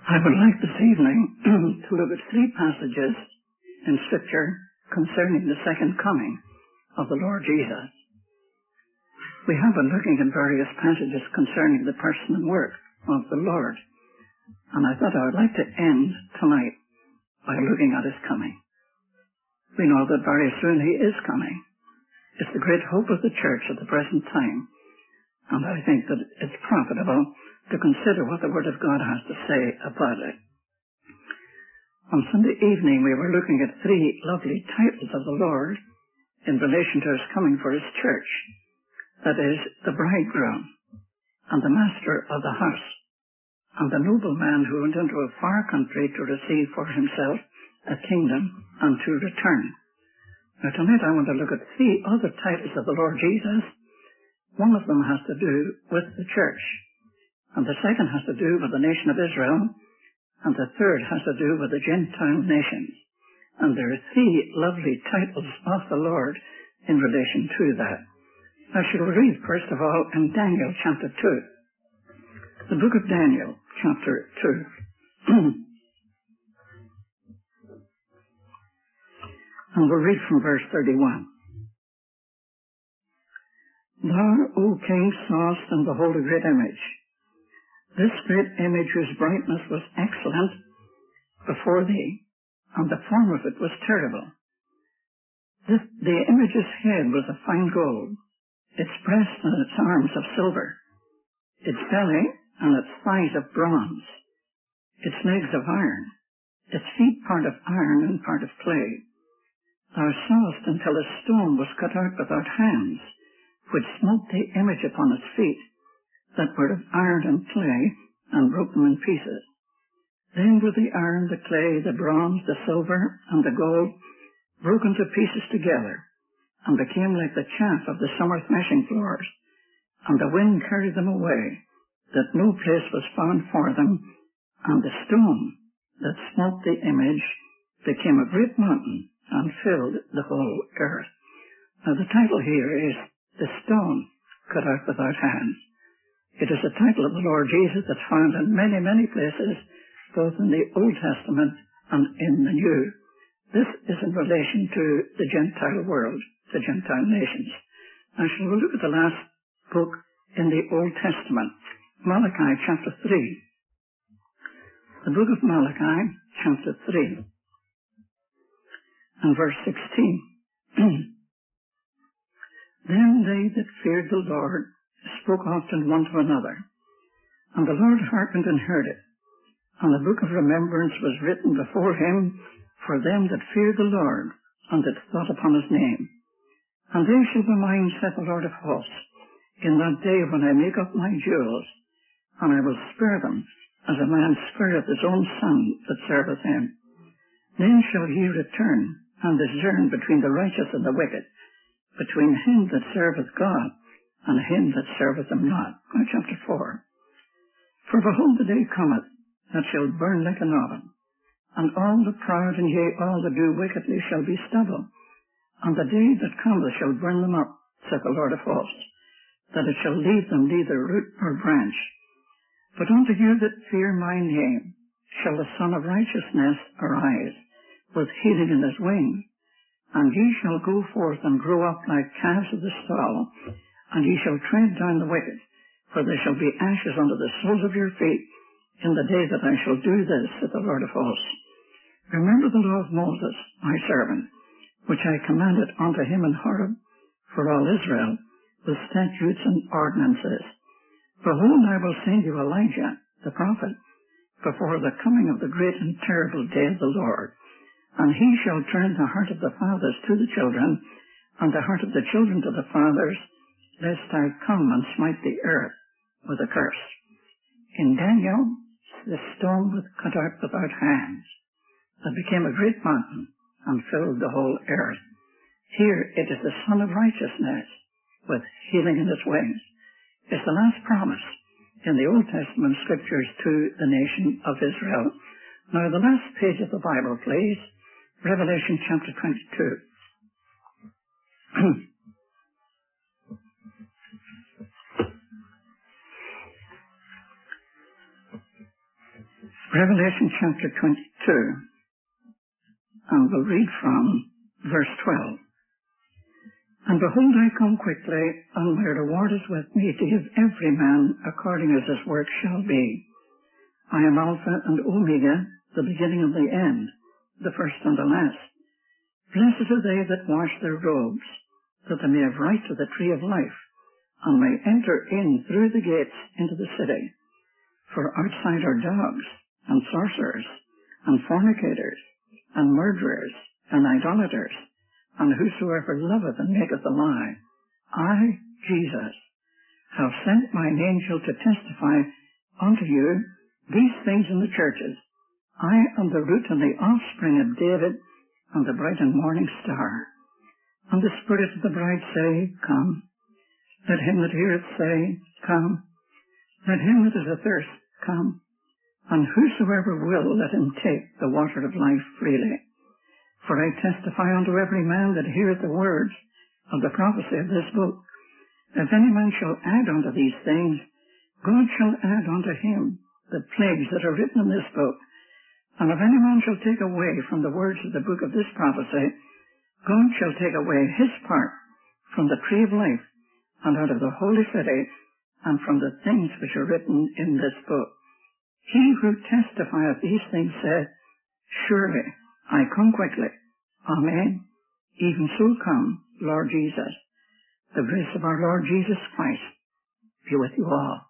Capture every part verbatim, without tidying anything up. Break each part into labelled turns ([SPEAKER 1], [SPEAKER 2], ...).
[SPEAKER 1] I would like this evening to look at three passages in Scripture concerning the second coming of the Lord Jesus. We have been looking at various passages concerning the person and work of the Lord, and I thought I would like to end tonight by looking at his coming. We know that very soon he is coming. It's the great hope of the church at the present time, and I think that it's profitable to consider what the Word of God has to say about it. On Sunday evening we were looking at three lovely titles of the Lord in relation to his coming for his church. That is, the bridegroom, and the master of the house, and the nobleman who went into a far country to receive for himself a kingdom and to return. Now tonight I want to look at three other titles of the Lord Jesus. One of them has to do with the church, and the second has to do with the nation of Israel, and the third has to do with the Gentile nations. And there are three lovely titles of the Lord in relation to that. I shall read first of all in Daniel chapter two. The book of Daniel chapter two. And we'll read from verse thirty-one. Thou, O king, sawest and behold a great image. This great image whose brightness was excellent before thee, and the form of it was terrible. This, the image's head was of fine gold, its breast and its arms of silver, its belly and its thighs of bronze, its legs of iron, its feet part of iron and part of clay. Thou sawest until a stone was cut out without hands, which smote the image upon its feet, that were of iron and clay, and broke them in pieces. Then were the iron, the clay, the bronze, the silver, and the gold broken to pieces together, and became like the chaff of the summer threshing floors, and the wind carried them away, that no place was found for them, and the stone that smote the image became a great mountain, and filled the whole earth. Now the title here is The Stone Cut Out Without Hands. It is a title of the Lord Jesus that's found in many, many places, both in the Old Testament and in the New. This is in relation to the Gentile world, the Gentile nations. Now shall we look at the last book in the Old Testament, Malachi chapter three. The book of Malachi chapter three and verse sixteen. Then they that feared the Lord spoke often one to another, and the Lord hearkened and heard it. And the book of remembrance was written before him for them that feared the Lord, and that thought upon his name. And they shall be mine, saith the Lord of hosts, in that day when I make up my jewels, and I will spare them, as a man spareth his own son that serveth him. Then shall ye return, and discern between the righteous and the wicked, between him that serveth God, and him that serveth him not. Now, chapter four. For behold, the day cometh, that shall burn like an oven, and all the proud, and yea, all that do wickedly, shall be stubble. And the day that cometh shall burn them up, saith the Lord of hosts, that it shall leave them neither root nor branch. But unto you that fear my name shall the Son of Righteousness arise, with healing in his wings. And ye shall go forth and grow up like calves of the stall, and ye shall tread down the wicked, for there shall be ashes under the soles of your feet in the day that I shall do this, saith the Lord of hosts. Remember the law of Moses, my servant, which I commanded unto him in Horeb for all Israel, with statutes and ordinances. Behold, I will send you Elijah, the prophet, before the coming of the great and terrible day of the Lord. And he shall turn the heart of the fathers to the children, and the heart of the children to the fathers, lest I come and smite the earth with a curse. In Daniel, the stone was cut out without hands, that became a great mountain, and filled the whole earth. Here it is the Son of Righteousness, with healing in his wings. It's the last promise in the Old Testament scriptures to the nation of Israel. Now the last page of the Bible, please. Revelation chapter twenty-two. Revelation chapter twenty-two, and we'll read from verse twelve. And behold, I come quickly, and my reward is with me to give every man according as his work shall be. I am Alpha and Omega, the beginning and the end, the first and the last. Blessed are they that wash their robes, that they may have right to the tree of life, and may enter in through the gates into the city. For outside are dogs, and sorcerers, and fornicators, and murderers, and idolaters, and whosoever loveth and maketh a lie. I, Jesus, have sent mine angel to testify unto you these things in the churches. I am the root and the offspring of David, and the bright and morning star. And the Spirit of the bride say, Come. Let him that heareth say, Come. Let him that is athirst come. And whosoever will, let him take the water of life freely. For I testify unto every man that heareth the words of the prophecy of this book. If any man shall add unto these things, God shall add unto him the plagues that are written in this book. And if any man shall take away from the words of the book of this prophecy, God shall take away his part from the tree of life, and out of the holy city, and from the things which are written in this book. He who testifieth these things said, Surely I come quickly. Amen. Even so come, Lord Jesus. The grace of our Lord Jesus Christ be with you all.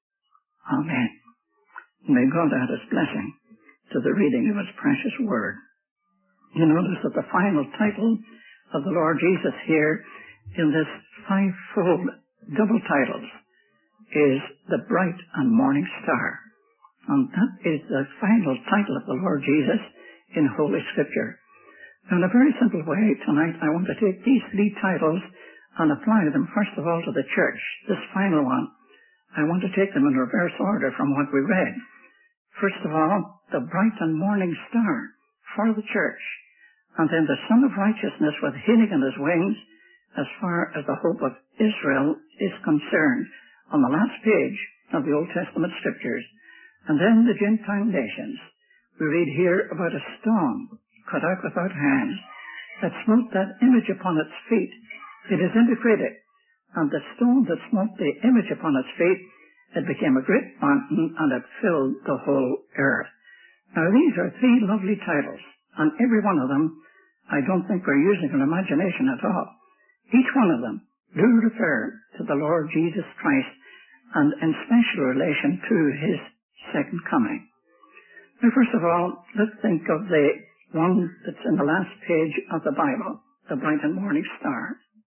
[SPEAKER 1] Amen. May God add his blessing to the reading of his precious word. You notice that the final title of the Lord Jesus here in this fivefold double titles is the bright and morning star. And that is the final title of the Lord Jesus in Holy Scripture. In a very simple way, tonight I want to take these three titles and apply them first of all to the church, this final one. I want to take them in reverse order from what we read. First of all, the bright and morning star for the church, and then the Son of Righteousness with healing in his wings as far as the hope of Israel is concerned on the last page of the Old Testament Scriptures. And then the Gentile nations. We read here about a stone cut out without hands that smote that image upon its feet. It is indicated, and the stone that smote the image upon its feet, it became a great mountain, and it filled the whole earth. Now these are three lovely titles, and every one of them, I don't think we're using our imagination at all. Each one of them do refer to the Lord Jesus Christ, and in special relation to his second coming. Now, first of all, let's think of the one that's in the last page of the Bible, the bright and morning star.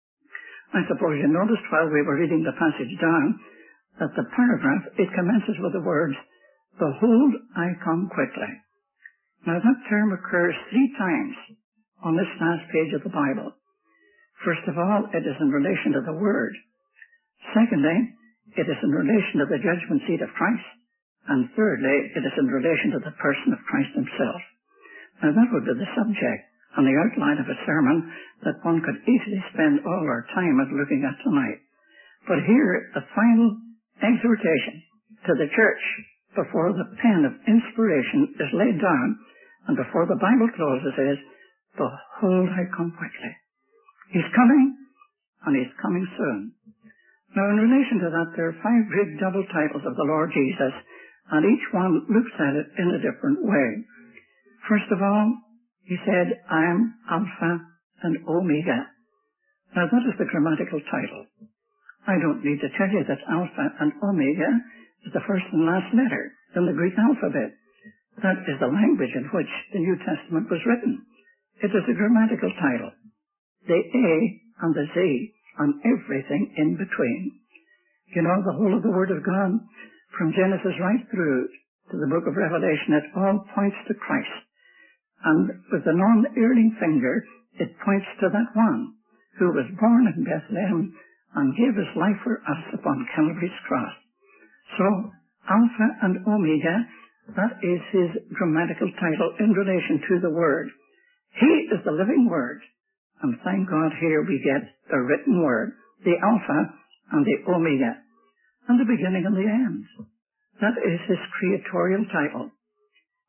[SPEAKER 1] I suppose you noticed while we were reading the passage down that the paragraph, it commences with the words, Behold, I come quickly. Now, that term occurs three times on this last page of the Bible. First of all, it is in relation to the Word. Secondly, it is in relation to the judgment seat of Christ. And thirdly, it is in relation to the person of Christ himself. Now that would be the subject and the outline of a sermon that one could easily spend all our time at looking at tonight. But here, the final exhortation to the church before the pen of inspiration is laid down and before the Bible closes is, Behold, I come quickly. He's coming, and he's coming soon. Now in relation to that, there are five great double titles of the Lord Jesus, and each one looks at it in a different way. First of all, he said, I am Alpha and Omega. Now that is the grammatical title. I don't need to tell you that Alpha and Omega is the first and last letter in the Greek alphabet. That is the language in which the New Testament was written. It is a grammatical title. The A and the Z and everything in between. You know, the whole of the Word of God, from Genesis right through to the book of Revelation, it all points to Christ. And with the non-erring finger, it points to that one who was born in Bethlehem and gave his life for us upon Calvary's cross. So, Alpha and Omega, that is his grammatical title in relation to the Word. He is the living Word. And thank God here we get the written Word, the Alpha and the Omega, and the beginning and the end. That is his creatorial title.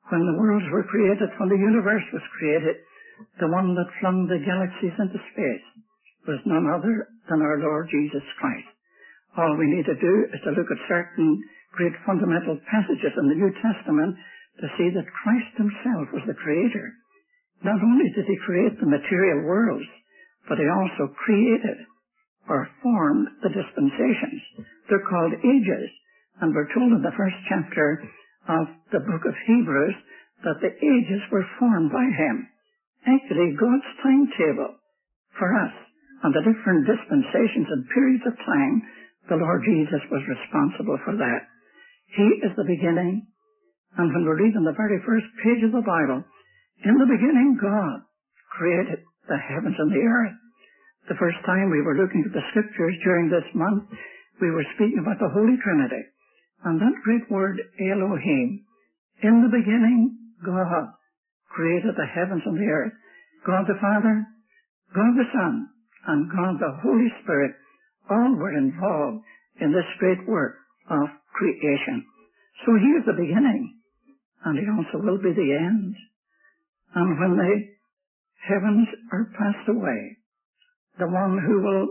[SPEAKER 1] when the worlds were created, when the universe was created, the one that flung the galaxies into space was none other than our Lord Jesus Christ. All we need to do is to look at certain great fundamental passages in the New Testament to see that Christ himself was the creator. Not only did he create the material worlds, but he also created or formed the dispensations. They're called ages, and we're told in the first chapter of the book of Hebrews that the ages were formed by him. Actually, God's timetable for us and the different dispensations and periods of time, the Lord Jesus was responsible for that. He is the beginning, and when we read in the very first page of the Bible, in the beginning God created the heavens and the earth. The first time we were looking at the scriptures during this month, we were speaking about the Holy Trinity. And that great word, Elohim, in the beginning, God created the heavens and the earth. God the Father, God the Son, and God the Holy Spirit all were involved in this great work of creation. So he is the beginning, and he also will be the end. And when the heavens are passed away, the one who will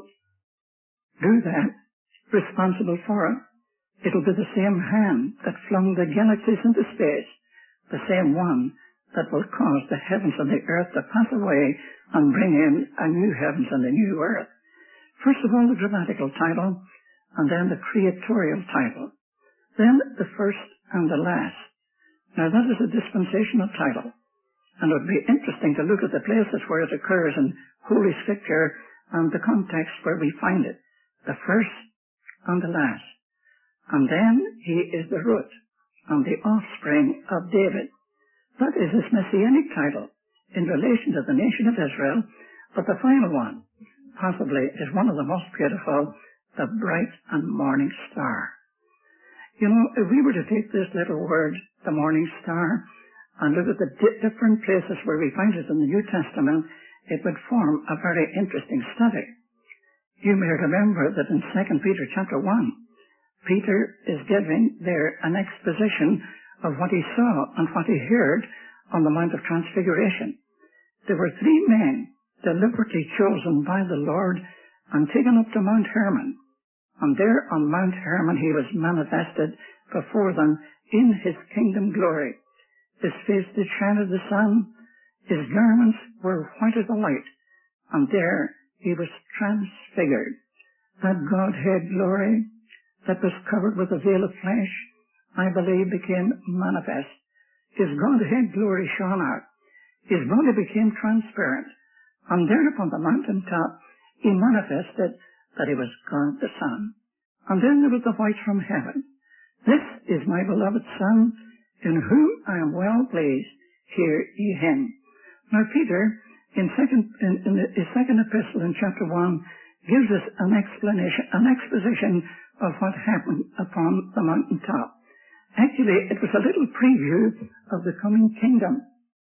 [SPEAKER 1] do that, responsible for it, it'll be the same hand that flung the galaxies into space, the same one that will cause the heavens and the earth to pass away and bring in a new heavens and a new earth. First of all, the grammatical title, and then the creatorial title. Then the first and the last. Now that is a dispensational title, and it would be interesting to look at the places where it occurs in Holy Scripture and the context where we find it. The first and the last. And then he is the root and the offspring of David. That is his messianic title in relation to the nation of Israel, but the final one possibly is one of the most beautiful, the bright and morning star. You know, if we were to take this little word, the morning star, and look at the di- different places where we find it in the New Testament, it would form a very interesting study. You may remember that in Second Peter chapter one, Peter is giving there an exposition of what he saw and what he heard on the Mount of Transfiguration. There were three men deliberately chosen by the Lord and taken up to Mount Hermon. And there on Mount Hermon he was manifested before them in his kingdom glory. His face did shine as the sun, his garments were white as the light, and there he was transfigured. That Godhead glory that was covered with a veil of flesh, I believe, became manifest. His Godhead glory shone out. His body became transparent. And there upon the mountaintop, he manifested that he was God the Son. And then there was the voice from heaven. This is my beloved Son, in whom I am well pleased. Hear ye him. Now Peter, in, second, in, in the, his second epistle in chapter one, gives us an explanation, an exposition of what happened upon the mountaintop. Actually, it was a little preview of the coming kingdom.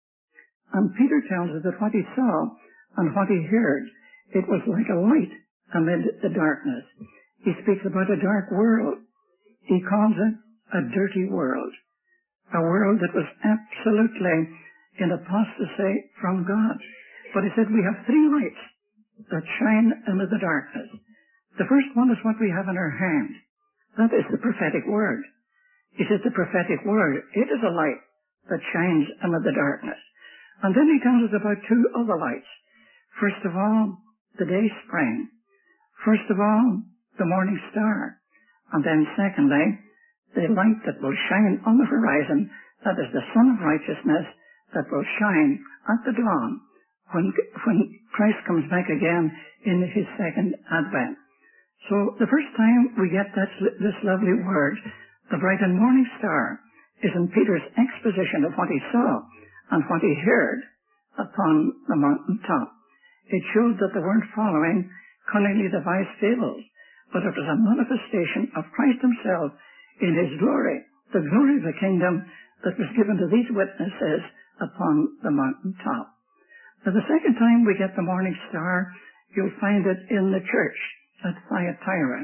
[SPEAKER 1] And Peter tells us that what he saw and what he heard, it was like a light amid the darkness. He speaks about a dark world. He calls it a dirty world. A world that was absolutely in apostasy from God. But he said we have three lights that shine amid the darkness. The first one is what we have in our hand. That is the prophetic word. He says the prophetic word, it is a light that shines amid the darkness. And then he tells us about two other lights. First of all, the day spring. First of all, the morning star. And then secondly, the light that will shine on the horizon, that is the sun of righteousness that will shine at the dawn when, when Christ comes back again in his second advent. So the first time we get that, this lovely word, the bright and morning star, is in Peter's exposition of what he saw and what he heard upon the mountaintop. It showed that they weren't following cunningly devised fables, but it was a manifestation of Christ himself in his glory, the glory of the kingdom that was given to these witnesses upon the mountaintop. Now the second time we get the morning star, you'll find it in the church at Thyatira.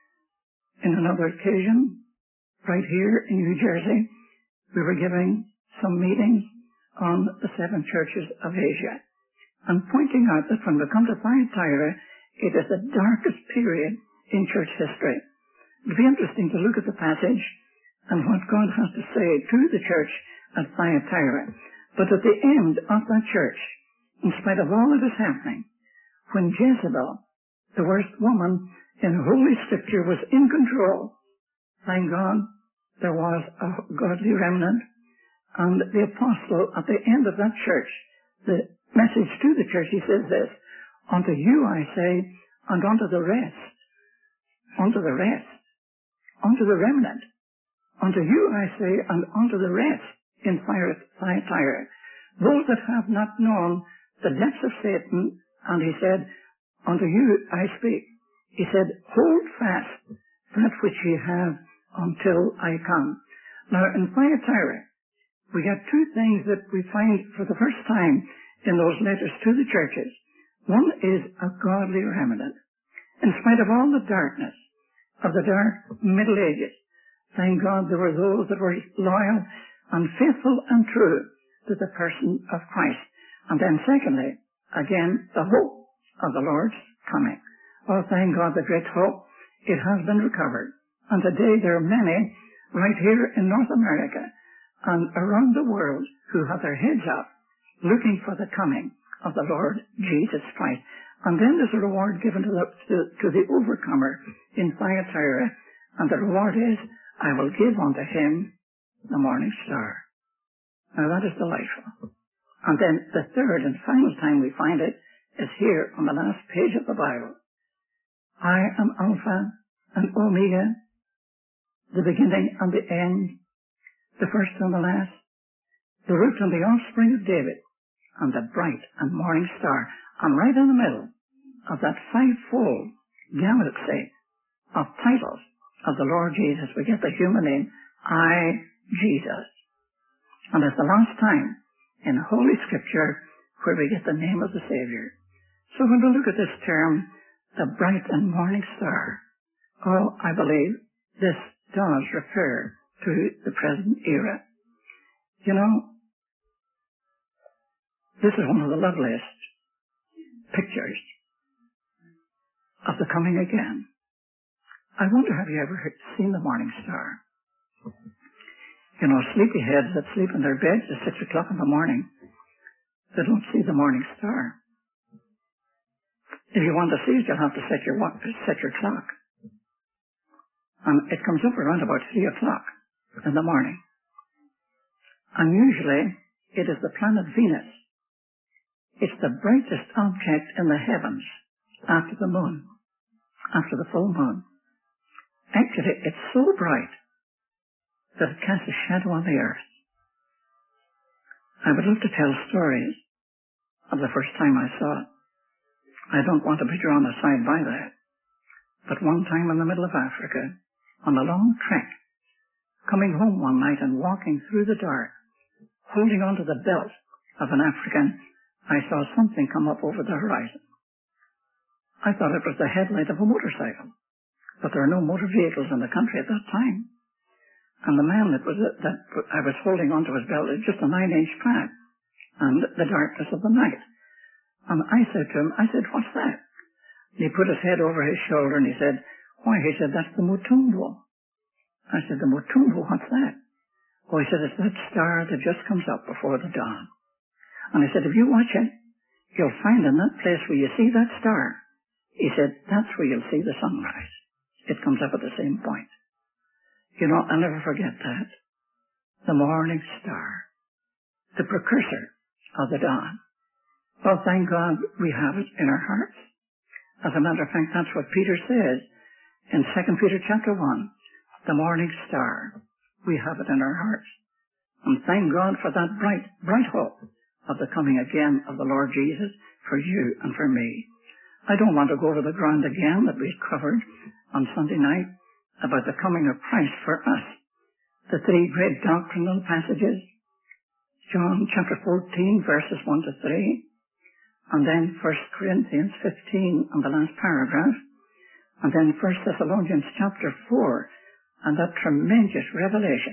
[SPEAKER 1] In another occasion, right here in New Jersey, we were giving some meetings on the seven churches of Asia, and pointing out that when we come to Thyatira, it is the darkest period in church history. It would be interesting to look at the passage and what God has to say to the church at Thyatira. But at the end of that church, in spite of all that is happening, when Jezebel, the worst woman in Holy Scripture, was in control, thank God, there was a godly remnant. And the apostle, at the end of that church, the message to the church, he says this, unto you I say, and unto the rest, unto the rest, unto the remnant, unto you I say, and unto the rest in Thyatira, those that have not known the depths of Satan, and he said, unto you I speak. He said, hold fast that which ye have until I come. Now in Thyatira, we get two things that we find for the first time in those letters to the churches. One is a godly remnant. In spite of all the darkness of the dark Middle Ages, thank God there were those that were loyal and faithful and true to the person of Christ. And then secondly, again, the hope of the Lord's coming. Oh, thank God, the great hope. It has been recovered. And today there are many right here in North America and around the world who have their heads up looking for the coming of the Lord Jesus Christ. And then there's a reward given to the, to, to the overcomer in Thyatira, and the reward is, I will give unto him the morning star. Now that is delightful. And then the third and final time we find it is here on the last page of the Bible. I am Alpha and Omega, the beginning and the end, the first and the last, the root and the offspring of David, and the bright and morning star. And right in the middle of that fivefold galaxy of titles of the Lord Jesus, we get the human name, I, Jesus. And it's the last time in Holy Scripture where we get the name of the Savior. So when we look at this term, the bright and morning star, oh, I believe this does refer to the present era. You know, this is one of the loveliest pictures of the coming again. I wonder, have you ever seen the morning star? You know, sleepyheads that sleep in their beds at six o'clock in the morning, they don't see the morning star. If you want to see it, you'll have to set your set your clock. And it comes up around about three o'clock in the morning. And usually, it is the planet Venus. It's the brightest object in the heavens after the moon, after the full moon. Actually, it's so bright that it casts a shadow on the earth. I would love to tell stories of the first time I saw it. I don't want to be drawn aside by that. But one time in the middle of Africa, on a long trek, coming home one night and walking through the dark, holding onto the belt of an African, I saw something come up over the horizon. I thought it was the headlight of a motorcycle, but there are no motor vehicles in the country at that time. And the man that was that I was holding onto his belt is just a nine-inch crack, and the darkness of the night. And I said to him, I said, what's that? And he put his head over his shoulder and he said, why? He said, that's the Mutumbo. I said, the Mutumbo, what's that? Oh, he said, it's that star that just comes up before the dawn. And I said, if you watch it, you'll find in that place where you see that star, he said, that's where you'll see the sunrise. It comes up at the same point. You know, I'll never forget that. The morning star. The precursor of the dawn. Well, thank God we have it in our hearts. As a matter of fact, that's what Peter says in Second Peter chapter one. The morning star. We have it in our hearts. And thank God for that bright, bright hope of the coming again of the Lord Jesus for you and for me. I don't want to go over the ground again that we covered on Sunday night about the coming of Christ for us. The three great doctrinal passages, John chapter fourteen, verses one to three, and then First Corinthians fifteen on the last paragraph, and then First Thessalonians chapter four, and that tremendous revelation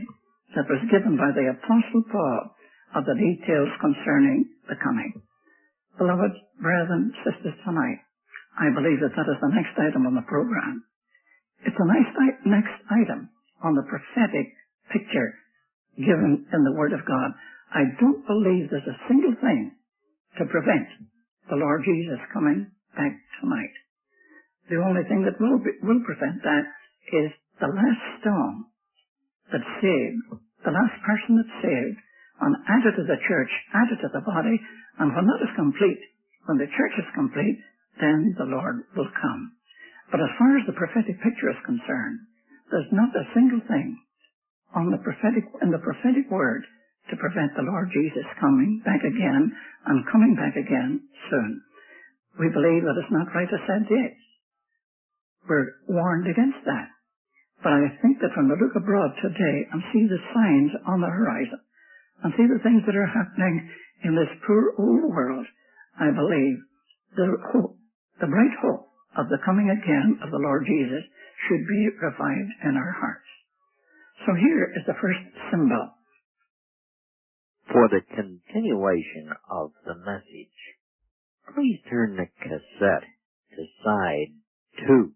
[SPEAKER 1] that was given by the Apostle Paul of the details concerning the coming. Beloved brethren, sisters, tonight, I believe that that is the next item on the program. It's the next, next item on the prophetic picture given in the Word of God. I don't believe there's a single thing to prevent the Lord Jesus coming back tonight. The only thing that will, be, will prevent that is the last stone that's saved, the last person that's saved, and added to the church, added to the body, and when that is complete, when the church is complete, then the Lord will come. But as far as the prophetic picture is concerned, there's not a single thing on the prophetic, in the prophetic word to prevent the Lord Jesus coming back again and coming back again soon. We believe that it's not right to set dates. We're warned against that. But I think that when we look abroad today and see the signs on the horizon and see the things that are happening in this poor old world, I believe the hope, the bright hope of the coming again of the Lord Jesus should be revived in our hearts. So here is the first symbol.
[SPEAKER 2] For the continuation of the message, please turn the cassette to side two.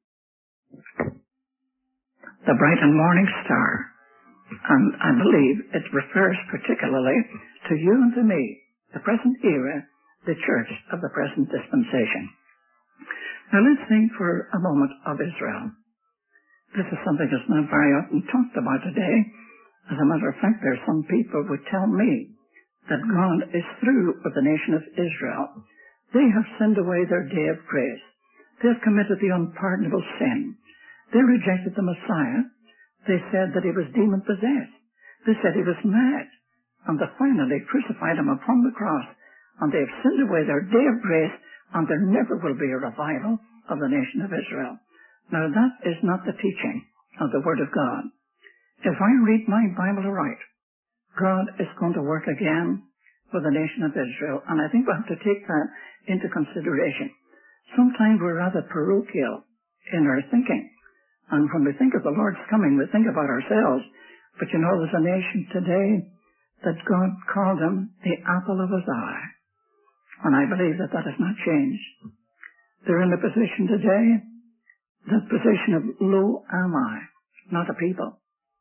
[SPEAKER 1] The bright and morning star. And I believe it refers particularly to you and to me, the present era, the church of the present dispensation. Now let's think for a moment of Israel. This is something that's not very often talked about today. As a matter of fact, there are some people who would tell me that God is through with the nation of Israel. They have sinned away their day of grace. They have committed the unpardonable sin. They rejected the Messiah. They said that he was demon-possessed. They said he was mad. And they finally crucified him upon the cross. And they have sinned away their day of grace, and there never will be a revival of the nation of Israel. Now that is not the teaching of the Word of God. If I read my Bible right, God is going to work again for the nation of Israel, and I think we have to take that into consideration. Sometimes we're rather parochial in our thinking. And when we think of the Lord's coming, we think about ourselves. But you know, there's a nation today that God called them the apple of his eye. And I believe that that has not changed. They're in the position today, the position of lo am I, not a people.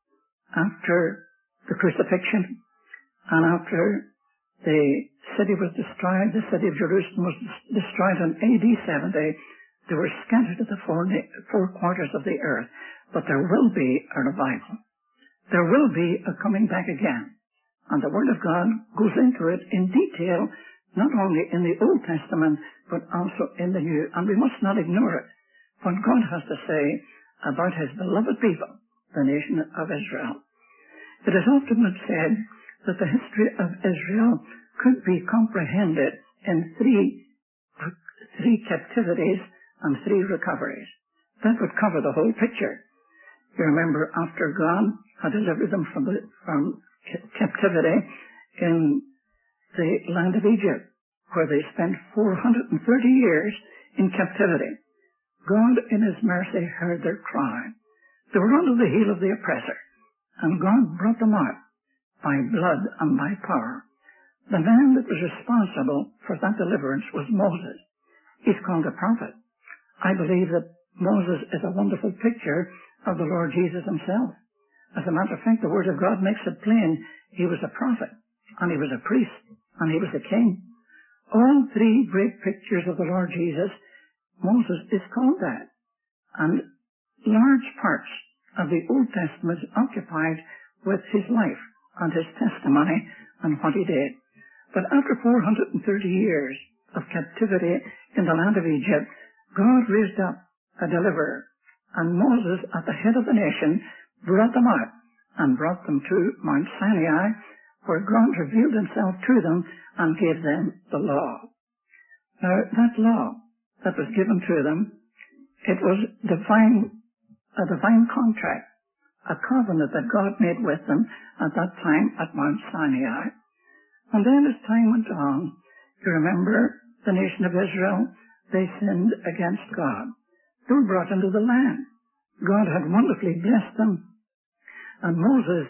[SPEAKER 1] After the crucifixion and after the city was destroyed, the city of Jerusalem was destroyed in A D seventy, they were scattered to the four, four quarters of the earth. But there will be a revival. There will be a coming back again. And the Word of God goes into it in detail, not only in the Old Testament, but also in the New. And we must not ignore it. What God has to say about his beloved people, the nation of Israel. It has often been said that the history of Israel could be comprehended in three, three captivities and three recoveries. That would cover the whole picture. You remember after God had delivered them from, the, from captivity in the land of Egypt, where they spent four hundred thirty years in captivity. God in his mercy heard their cry. They were under the heel of the oppressor, and God brought them out by blood and by power. The man that was responsible for that deliverance was Moses. He's called a prophet. I believe that Moses is a wonderful picture of the Lord Jesus himself. As a matter of fact, the Word of God makes it plain he was a prophet, and he was a priest, and he was a king. All three great pictures of the Lord Jesus, Moses is called that. And large parts of the Old Testament is occupied with his life and his testimony and what he did. But after four hundred thirty years of captivity in the land of Egypt, God raised up a deliverer, and Moses, at the head of the nation, brought them out and brought them to Mount Sinai, where God revealed himself to them and gave them the law. Now, that law that was given to them, it was divine, a divine contract, a covenant that God made with them at that time at Mount Sinai. And then as time went on, you remember the nation of Israel, they sinned against God. They were brought into the land. God had wonderfully blessed them. And Moses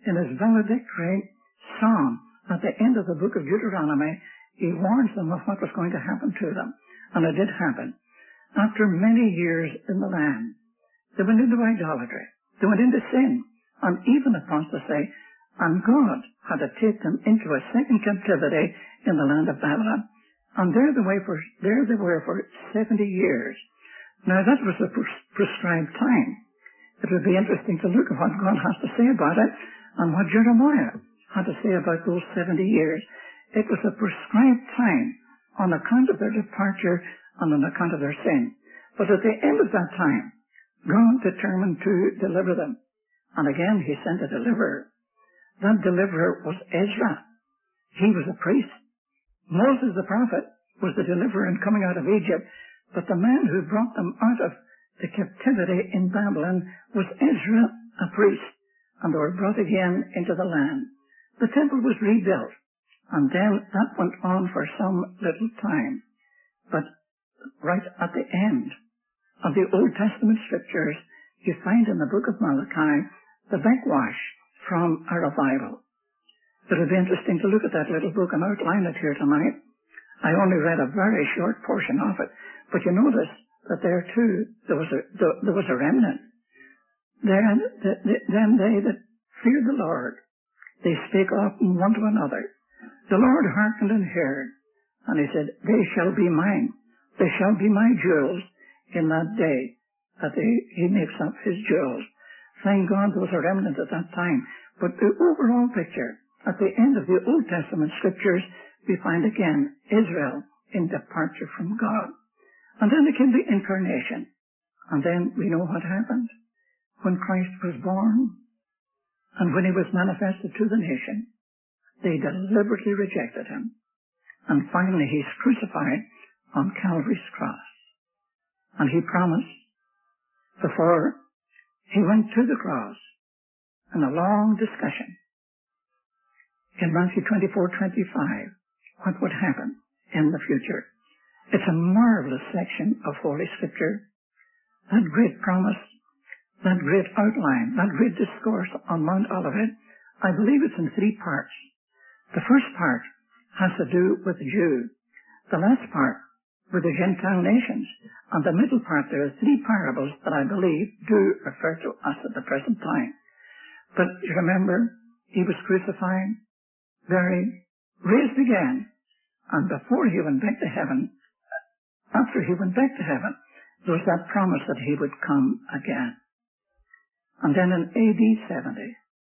[SPEAKER 1] in his valedictory song at the end of the book of Deuteronomy, he warns them of what was going to happen to them. And it did happen. After many years in the land, they went into idolatry. They went into sin and even apostasy. And God had to take them into a second captivity in the land of Babylon. And there they were for, there they were for seventy years. Now that was the pres- prescribed time. It would be interesting to look at what God has to say about it and what Jeremiah had to say about those seventy years. It was a prescribed time on account of their departure and on account of their sin. But at the end of that time, God determined to deliver them. And again, he sent a deliverer. That deliverer was Ezra. He was a priest. Moses the prophet was the deliverer in coming out of Egypt. But the man who brought them out of the captivity in Babylon was Ezra, a priest. And they were brought again into the land. The temple was rebuilt. And then that went on for some little time. But right at the end of the Old Testament scriptures, you find in the book of Malachi the backwash from a revival. It would be interesting to look at that little book and outline it here tonight. I only read a very short portion of it, but you notice that there too there was a there was a remnant. Then, then they that feared the Lord, they spake often one to another. The Lord hearkened and heard, and he said, they shall be mine. They shall be my jewels in that day that they, he makes up his jewels. Thank God there was a remnant at that time. But the overall picture, at the end of the Old Testament scriptures, we find again Israel in departure from God. And then there came the incarnation. And then we know what happened. When Christ was born, and when he was manifested to the nation, they deliberately rejected him. And finally he's crucified on Calvary's cross. And he promised, before he went to the cross, in a long discussion, in Matthew twenty-four twenty-five, what would happen in the future. It's a marvelous section of Holy Scripture. That great promise, that great outline, that great discourse on Mount Olivet, I believe it's in three parts. The first part has to do with the Jew. The last part with the Gentile nations. And the middle part, there are three parables that I believe do refer to us at the present time. But you remember, he was crucified, buried, raised again, and before he went back to heaven, after he went back to heaven, there was that promise that he would come again. And then in A D seventy,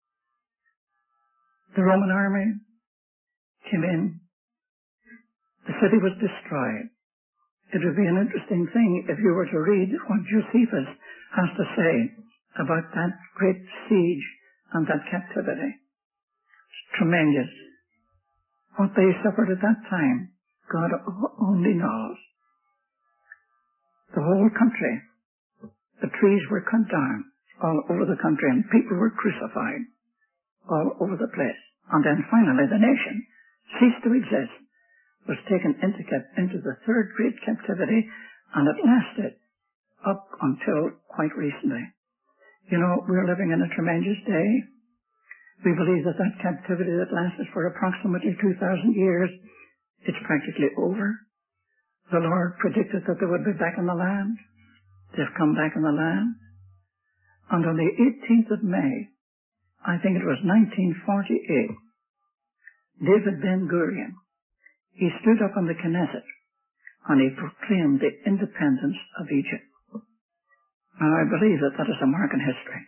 [SPEAKER 1] the Roman army came in, the city was destroyed. It would be an interesting thing if you were to read what Josephus has to say about that great siege and that captivity. It's tremendous. What they suffered at that time, God only knows. The whole country, the trees were cut down all over the country and people were crucified all over the place. And then finally the nation ceased to exist, was taken into, into the third great captivity, and it lasted up until quite recently. You know, we're living in a tremendous day. We believe that that captivity that lasted for approximately two thousand years, it's practically over. The Lord predicted that they would be back in the land. They've come back in the land. And on the eighteenth of May, I think it was nineteen forty-eight, David Ben-Gurion, he stood up in the Knesset and he proclaimed the independence of Egypt. Now I believe that that is a mark in history.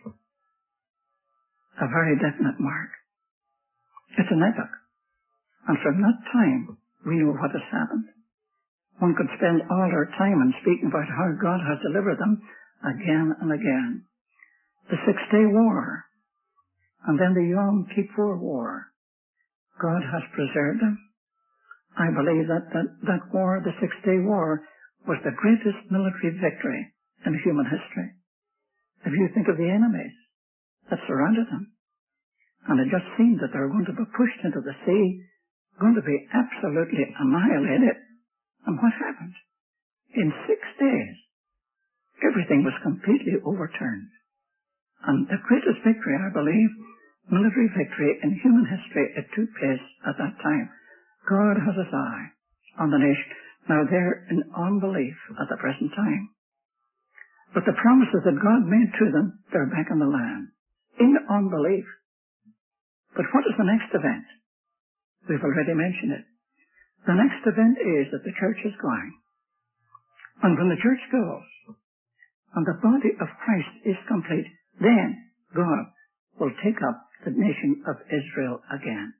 [SPEAKER 1] A very definite mark. It's an epoch. And from that time, we know what has happened. One could spend all our time in speaking about how God has delivered them again and again. The Six-Day War, and then the Yom Kippur War. God has preserved them. I believe that that, that war, the Six-Day War, was the greatest military victory in human history. If you think of the enemies that surrounded them, and it just seemed that they were going to be pushed into the sea, going to be absolutely annihilated. And what happened? In six days, everything was completely overturned. And the greatest victory, I believe, military victory in human history, it took place at that time. God has his eye on the nation. Now they're in unbelief at the present time. But the promises that God made to them, they're back in the land. In unbelief. But what is the next event? We've already mentioned it. The next event is that the church is going. And when the church goes, and the body of Christ is complete, then God will take up the nation of Israel again.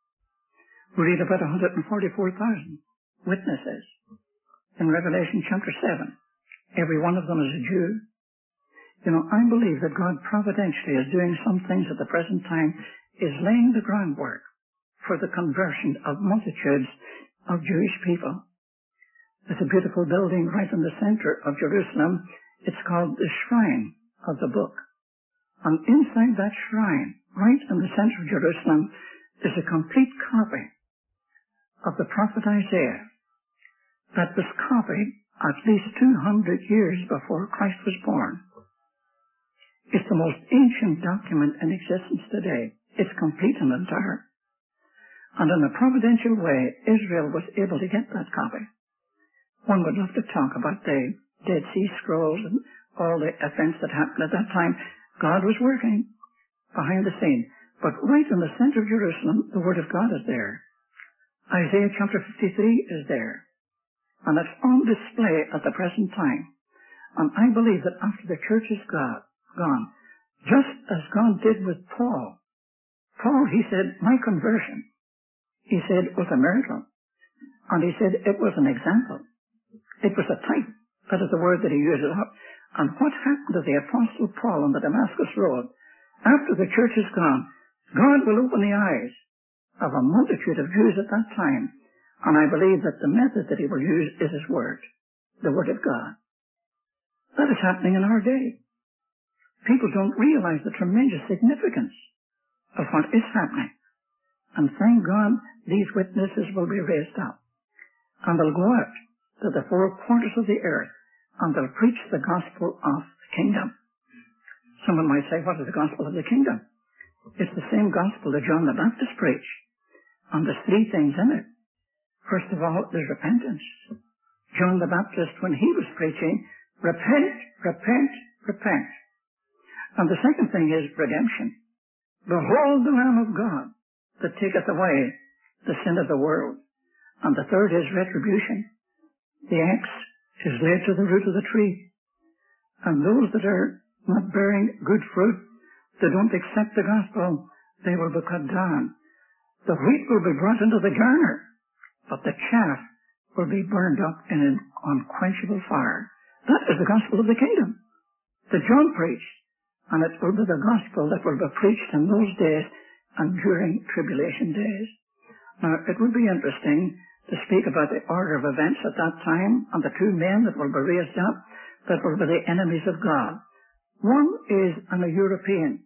[SPEAKER 1] We read about one hundred forty-four thousand witnesses in Revelation chapter seven. Every one of them is a Jew. You know, I believe that God providentially is doing some things at the present time, is laying the groundwork for the conversion of multitudes of Jewish people. There's a beautiful building right in the center of Jerusalem. It's called the Shrine of the Book. And inside that shrine, right in the center of Jerusalem, is a complete copy of the prophet Isaiah that was copied at least two hundred years before Christ was born. It's the most ancient document in existence today. It's complete and entire. And in a providential way, Israel was able to get that copy. One would love to talk about the Dead Sea Scrolls and all the events that happened at that time. God was working behind the scene. But right in the center of Jerusalem, the Word of God is there. Isaiah chapter fifty-three is there. And it's on display at the present time. And I believe that after the church is God, gone, just as God did with Paul. Paul, he said, my conversion, he said, was a miracle. And he said it was an example. It was a type. That is the word that he uses up. And what happened to the Apostle Paul on the Damascus Road? After the church is gone, God will open the eyes of a multitude of Jews at that time. And I believe that the method that he will use is his word, the word of God. That is happening in our day. People don't realize the tremendous significance of what is happening. And thank God these witnesses will be raised up. And they'll go out to the four quarters of the earth and they'll preach the gospel of the kingdom. Someone might say, what is the gospel of the kingdom? It's the same gospel that John the Baptist preached. And there's three things in it. First of all, there's repentance. John the Baptist, when he was preaching, repent, repent, repent. And the second thing is redemption. Behold the Lamb of God that taketh away the sin of the world. And the third is retribution. The axe is laid to the root of the tree. And those that are not bearing good fruit, they don't accept the gospel, they will be cut down. The wheat will be brought into the garner, but the chaff will be burned up in an unquenchable fire. That is the gospel of the kingdom that John preached. And it will be the gospel that will be preached in those days and during tribulation days. Now, it would be interesting to speak about the order of events at that time and the two men that will be raised up that will be the enemies of God. One is an European,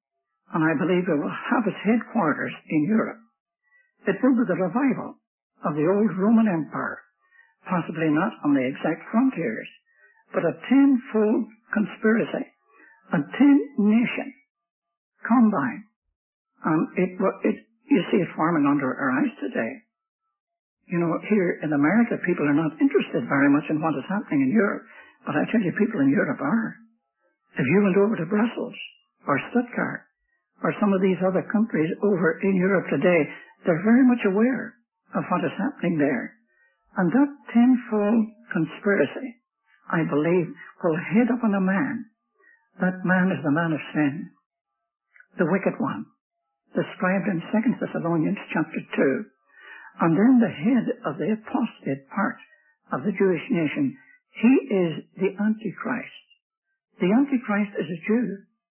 [SPEAKER 1] and I believe it will have its headquarters in Europe. It will be the revival of the old Roman Empire, possibly not on the exact frontiers, but a tenfold conspiracy, a ten-nation combine. And it, it, you see it forming under our eyes today. You know, here in America, people are not interested very much in what is happening in Europe, but I tell you, people in Europe are. If you went over to Brussels or Stuttgart or some of these other countries over in Europe today, they're very much aware of what is happening there. And that tenfold conspiracy, I believe, will head upon a man. That man is the man of sin, the wicked one, described in Second Thessalonians chapter two. And then the head of the apostate part of the Jewish nation, he is the Antichrist. The Antichrist is a Jew.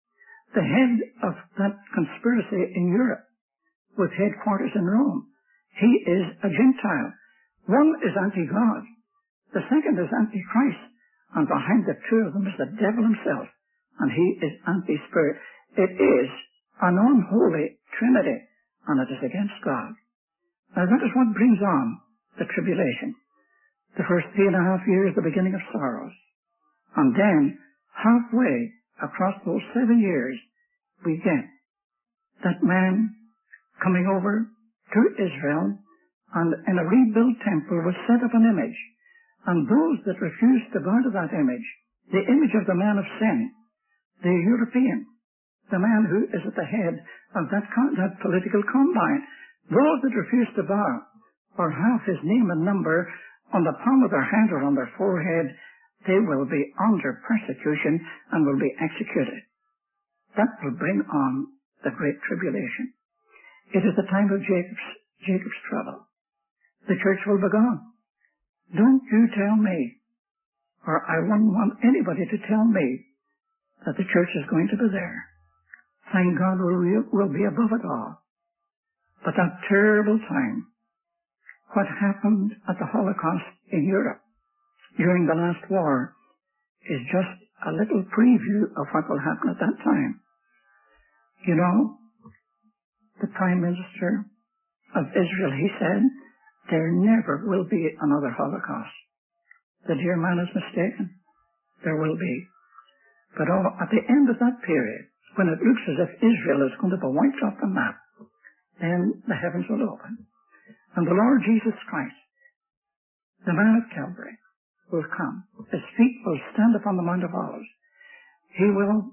[SPEAKER 1] The head of that conspiracy in Europe, with headquarters in Rome, he is a Gentile. One is anti-God. The second is Antichrist. And behind the two of them is the devil himself. And he is anti-spirit. It is an unholy trinity, and it is against God. Now that is what brings on the tribulation. The first three and a half years, the beginning of sorrows. And then, halfway across those seven years, we get that man coming over to Israel, and in a rebuilt temple was set up an image. And those that refused to bow to that image, the image of the man of sin, the European, the man who is at the head of that, con- that political combine, those that refused to bow or have his name and number on the palm of their hand or on their forehead, they will be under persecution and will be executed. That will bring on the great tribulation. It is the time of Jacob's, Jacob's trouble. The church will be gone. Don't you tell me, or I wouldn't want anybody to tell me, that the church is going to be there. Thank God will will be above it all. But that terrible time, what happened at the Holocaust in Europe during the last war, is just a little preview of what will happen at that time. You know, the Prime Minister of Israel, he said, there never will be another Holocaust. The dear man is mistaken. There will be. But oh, at the end of that period, when it looks as if Israel is going to be wiped off the map, then the heavens will open. And the Lord Jesus Christ, the man of Calvary, will come. His feet will stand upon the Mount of Olives. He will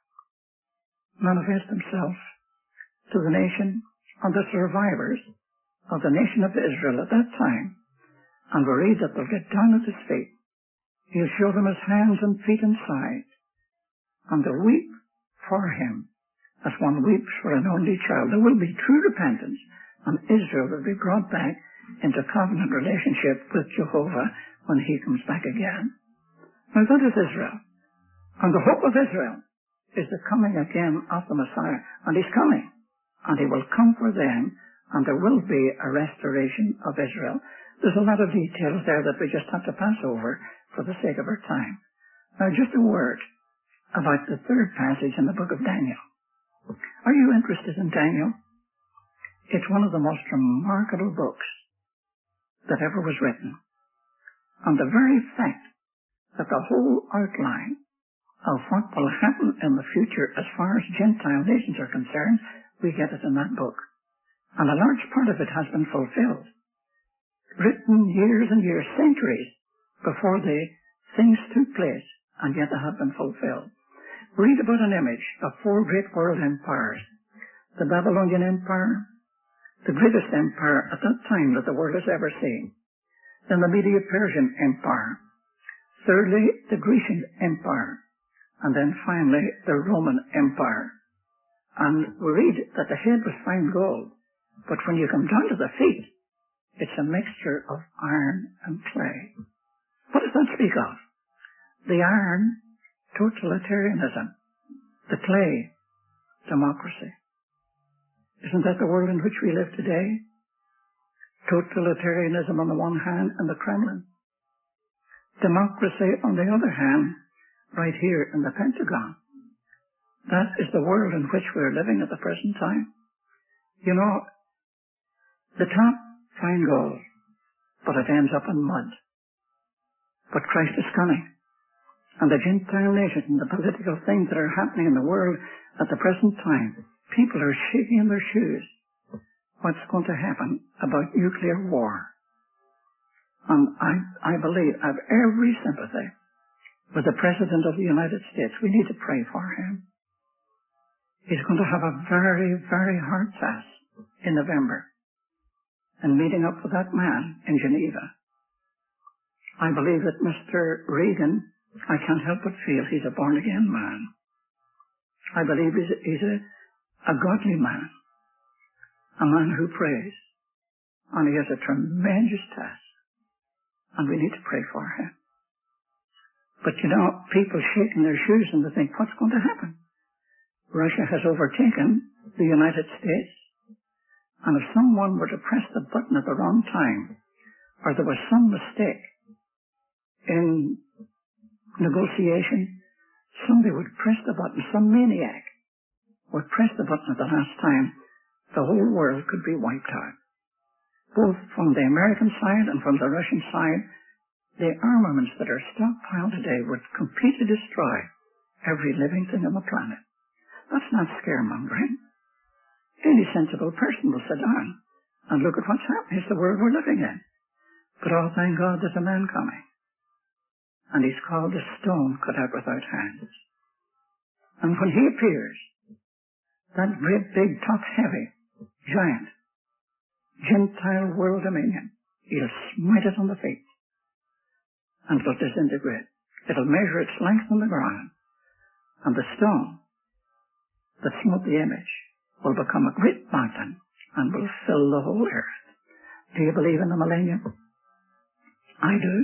[SPEAKER 1] manifest himself to the nation and the survivors of the nation of Israel at that time. And we read that they'll get down at his feet. He'll show them his hands and feet and sides. And they'll weep for him as one weeps for an only child. There will be true repentance, and Israel will be brought back into covenant relationship with Jehovah when he comes back again. Now that is Israel. And the hope of Israel is the coming again of the Messiah. And he's coming. And he will come for them, and there will be a restoration of Israel. There's a lot of details there that we just have to pass over for the sake of our time. Now just a word about the third passage in the book of Daniel. Are you interested in Daniel? It's one of the most remarkable books that ever was written. And the very fact that the whole outline of what will happen in the future as far as Gentile nations are concerned, we get it in that book. And a large part of it has been fulfilled. Written years and years, centuries before the things took place, and yet they have been fulfilled. Read about an image of four great world empires. The Babylonian Empire, the greatest empire at that time that the world has ever seen. Then the Medo-Persian Empire. Thirdly, the Grecian Empire. And then finally, the Roman Empire. And we read that the head was fine gold, but when you come down to the feet, it's a mixture of iron and clay. What does that speak of? The iron, totalitarianism. The clay, democracy. Isn't that the world in which we live today? Totalitarianism on the one hand and the Kremlin. Democracy on the other hand, right here in the Pentagon. That is the world in which we're living at the present time. You know, the top, fine gold, but it ends up in mud. But Christ is coming. And the Gentile nations and the political things that are happening in the world at the present time, people are shaking in their shoes. What's going to happen about nuclear war? And I, I believe, I have every sympathy with the President of the United States. We need to pray for him. He's going to have a very, very hard task in November and meeting up with that man in Geneva. I believe that Mister Reagan, I can't help but feel he's a born-again man. I believe he's, a, he's a, a godly man, a man who prays, and he has a tremendous task, and we need to pray for him. But you know, people shaking their shoes and they think, what's going to happen? Russia has overtaken the United States, and if someone were to press the button at the wrong time, or there was some mistake in negotiation, somebody would press the button, some maniac would press the button at the last time, the whole world could be wiped out. Both from the American side and from the Russian side, the armaments that are stockpiled today would completely destroy every living thing on the planet. That's not scaremongering. Any sensible person will sit down and look at what's happening. It's the world we're living in. But oh, thank God there's a man coming. And he's called the stone cut out without hands. And when he appears, that great big top-heavy giant Gentile world dominion, he'll smite it on the feet and it'll disintegrate. It'll measure its length on the ground, and the stone that smote the image will become a great mountain and will fill the whole earth. Do you believe in the millennium? I do.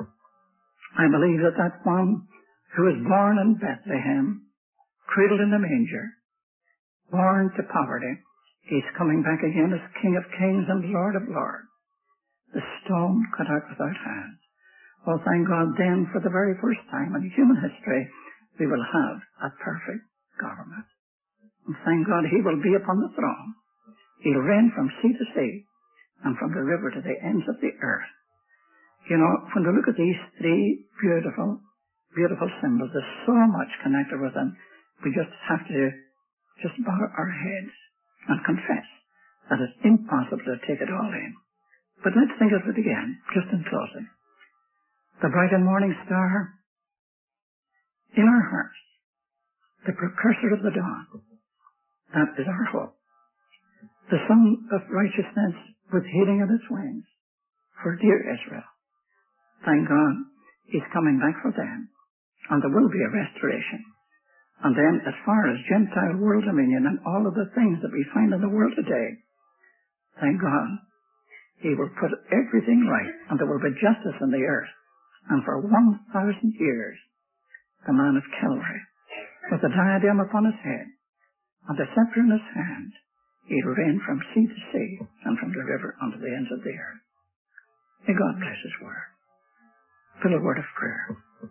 [SPEAKER 1] I believe that that one who was born in Bethlehem, cradled in the manger, born to poverty, he's coming back again as King of Kings and Lord of Lords. The stone cut out without hands. Oh, thank God then, for the very first time in human history, we will have a perfect government. And thank God he will be upon the throne. He'll reign from sea to sea and from the river to the ends of the earth. You know, when we look at these three beautiful, beautiful symbols, there's so much connected with them. We just have to just bow our heads and confess that it's impossible to take it all in. But let's think of it again, just in closing. The bright and morning star in our hearts, the precursor of the dawn, that is our hope. The sun of righteousness with healing in its wings for dear Israel. Thank God he's coming back for them, and there will be a restoration. And then as far as Gentile world dominion and all of the things that we find in the world today, thank God he will put everything right, and there will be justice in the earth. And for one thousand years, the man of Calvary, with a diadem upon his head and a scepter in his hand, he'll reign from sea to sea and from the river unto the ends of the earth. May God bless his word. For a word of prayer.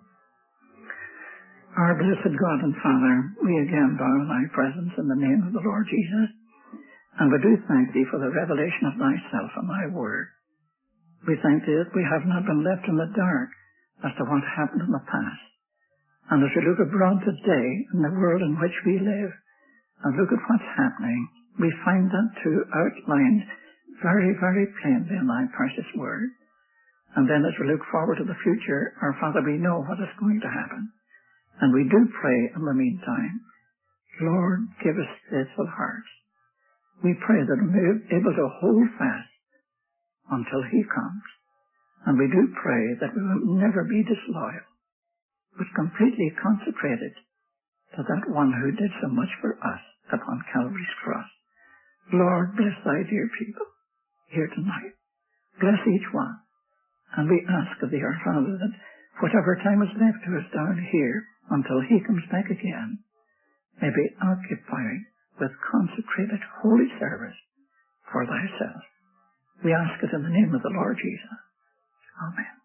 [SPEAKER 1] Our blessed God and Father, we again bow in thy presence in the name of the Lord Jesus, and we do thank thee for the revelation of thyself and thy word. We thank thee that we have not been left in the dark as to what happened in the past. And as we look abroad today in the world in which we live, and look at what's happening, we find that too outlined very, very plainly in thy precious word. And then as we look forward to the future, our Father, we know what is going to happen. And we do pray in the meantime, Lord, give us faithful hearts. We pray that we'll be able to hold fast until he comes. And we do pray that we will never be disloyal, but completely consecrated to that one who did so much for us upon Calvary's cross. Lord, bless thy dear people here tonight. Bless each one. And we ask of thee, our Father, that whatever time is left to us down here until he comes back again may be occupied with consecrated holy service for thyself. We ask it in the name of the Lord Jesus. Amen.